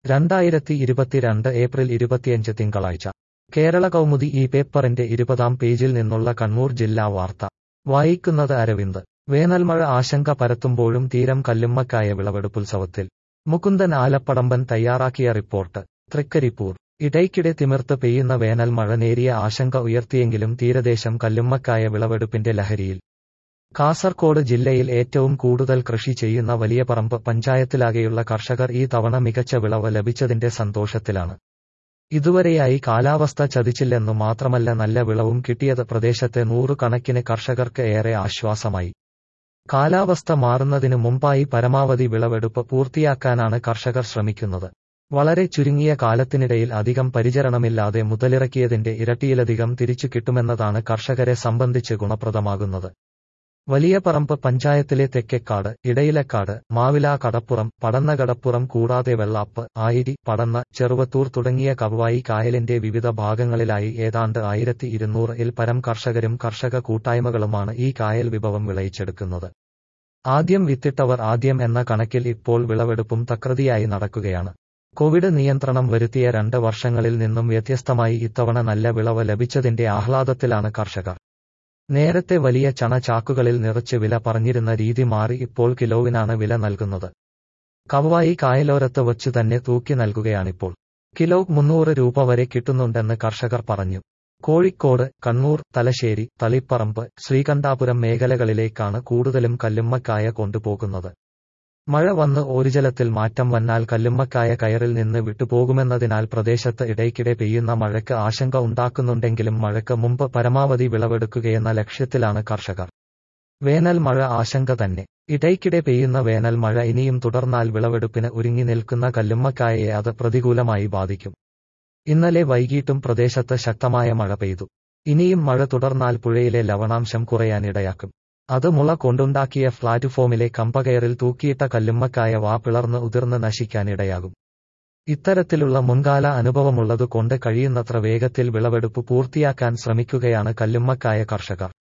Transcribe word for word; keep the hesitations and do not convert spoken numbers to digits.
രണ്ടായിരത്തി ഇരുപത്തിരണ്ട് ഏപ്രിൽ ഇരുപത്തിയഞ്ച് തിങ്കളാഴ്ച കേരള കൗമുദി ഈ പേപ്പറിന്റെ ഇരുപതാം പേജിൽ നിന്നുള്ള കണ്ണൂർ ജില്ലാ വാർത്ത വായിക്കുന്നത് അരവിന്ദ്. വേനൽമഴ ആശങ്ക പരത്തുമ്പോഴും തീരം കല്ലുമ്മക്കായ വിളവെടുപ്പുത്സവത്തിൽ. മുകുന്ദൻ ആലപ്പടമ്പൻ തയ്യാറാക്കിയ റിപ്പോർട്ട്. തൃക്കരിപ്പൂർ. ഇടയ്ക്കിടെ തിമിർത്ത് പെയ്യുന്ന വേനൽമഴ നേരിയ ആശങ്ക ഉയർത്തിയെങ്കിലും തീരദേശം കല്ലുമ്മക്കായ വിളവെടുപ്പിന്റെ ലഹരിയിൽ. കാസർകോട് ജില്ലയിൽ ഏറ്റവും കൂടുതൽ കൃഷി ചെയ്യുന്ന വലിയപറമ്പ് പഞ്ചായത്തിലാകെയുള്ള കർഷകർ ഈ തവണ മികച്ച വിളവ് ലഭിച്ചതിന്റെ സന്തോഷത്തിലാണ്. ഇതുവരെയായി കാലാവസ്ഥ ചതിച്ചില്ലെന്നു മാത്രമല്ല നല്ല വിളവും കിട്ടിയത് പ്രദേശത്തെ നൂറുകണക്കിന് കർഷകർക്ക് ഏറെ ആശ്വാസമായി. കാലാവസ്ഥ മാറുന്നതിനു മുമ്പായി പരമാവധി വിളവെടുപ്പ് പൂർത്തിയാക്കാനാണ് കർഷകർ ശ്രമിക്കുന്നത്. വളരെ ചുരുങ്ങിയ കാലത്തിനിടയിൽ അധികം പരിചരണമില്ലാതെ മുതലിറക്കിയതിന്റെ ഇരട്ടിയിലധികം തിരിച്ചു കിട്ടുമെന്നതാണ് കർഷകരെ സംബന്ധിച്ച് ഗുണപ്രദമാകുന്നത്. വലിയപറമ്പ് പഞ്ചായത്തിലെ തെക്കേക്കാട്, ഇടയിലക്കാട്, മാവില കടപ്പുറം, പടന്ന കടപ്പുറം കൂടാതെ വെള്ളാപ്പ്, ആയിരി, പടന്ന, ചെറുവത്തൂർ തുടങ്ങിയ കവ്വായി കായലിന്റെ വിവിധ ഭാഗങ്ങളിലായി ഏതാണ്ട് ആയിരത്തി ഇരുന്നൂറ് ഇൽ പരം കർഷകരും കർഷക കൂട്ടായ്മകളുമാണ് ഈ കായൽ വിഭവം വിളയിച്ചെടുക്കുന്നത്. ആദ്യം വിത്തിട്ടവർ ആദ്യം എന്ന കണക്കിൽ ഇപ്പോൾ വിളവെടുപ്പും തകൃതിയായി നടക്കുകയാണ്. കോവിഡ് നിയന്ത്രണം വരുത്തിയ രണ്ട് വർഷങ്ങളിൽ നിന്നും വ്യത്യസ്തമായി ഇത്തവണ നല്ല വിളവ് ലഭിച്ചതിന്റെ ആഹ്ലാദത്തിലാണ് കർഷകർ. നേരത്തെ വലിയ ചണ ചാക്കുകളിൽ നിറച്ച് വില പറഞ്ഞിരുന്ന രീതി മാറി ഇപ്പോൾ കിലോവിനാണ് വില നൽകുന്നത്. കവ്വായി കായലോരത്ത് വച്ചു തന്നെ തൂക്കി നൽകുകയാണിപ്പോൾ. കിലോ മുന്നൂറ് രൂപ വരെ കിട്ടുന്നുണ്ടെന്ന് കർഷകർ പറഞ്ഞു. കോഴിക്കോട്, കണ്ണൂർ, തലശ്ശേരി, തളിപ്പറമ്പ്, ശ്രീകണ്ഠാപുരം മേഖലകളിലേക്കാണ് കൂടുതലും കല്ലുമ്മക്കായ കൊണ്ടുപോകുന്നത്. മഴ വന്ന് ഓരുജലത്തിൽ മാറ്റം വന്നാൽ കല്ലുമ്മക്കായ കയറിൽ നിന്ന് വിട്ടുപോകുമെന്നതിനാൽ പ്രദേശത്ത് ഇടയ്ക്കിടെ പെയ്യുന്ന മഴയ്ക്ക് ആശങ്ക ഉണ്ടാക്കുന്നുണ്ടെങ്കിലും മഴയ്ക്ക് മുമ്പ് പരമാവധി വിളവെടുക്കുകയെന്ന ലക്ഷ്യത്തിലാണ് കർഷകർ. വേനൽ മഴ ആശങ്ക തന്നെ. ഇടയ്ക്കിടെ പെയ്യുന്ന വേനൽ മഴ ഇനിയും തുടർന്നാൽ വിളവെടുപ്പിന് ഒരുങ്ങി നിൽക്കുന്ന കല്ലുമ്മക്കായയെ അത് പ്രതികൂലമായി ബാധിക്കും. ഇന്നലെ വൈകിട്ടും പ്രദേശത്ത് ശക്തമായ മഴ പെയ്തു. ഇനിയും മഴ തുടർന്നാൽ പുഴയിലെ ലവണാംശം കുറയാനിടയാക്കും. അത് മുള കൊണ്ടുണ്ടാക്കിയ പ്ലാറ്റ്ഫോമിലെ കമ്പകയറിൽ തൂക്കിയിട്ട കല്ലുമ്മക്കായ വാ പിളർന്ന് ഉതിർന്ന് നശിക്കാനിടയാകും. ഇത്തരത്തിലുള്ള മുൻകാല അനുഭവമുള്ളതുകൊണ്ട് കഴിയുന്നത്ര വേഗത്തിൽ വിളവെടുപ്പ് പൂർത്തിയാക്കാൻ ശ്രമിക്കുകയാണ് കല്ലുമ്മക്കായ കർഷകർ.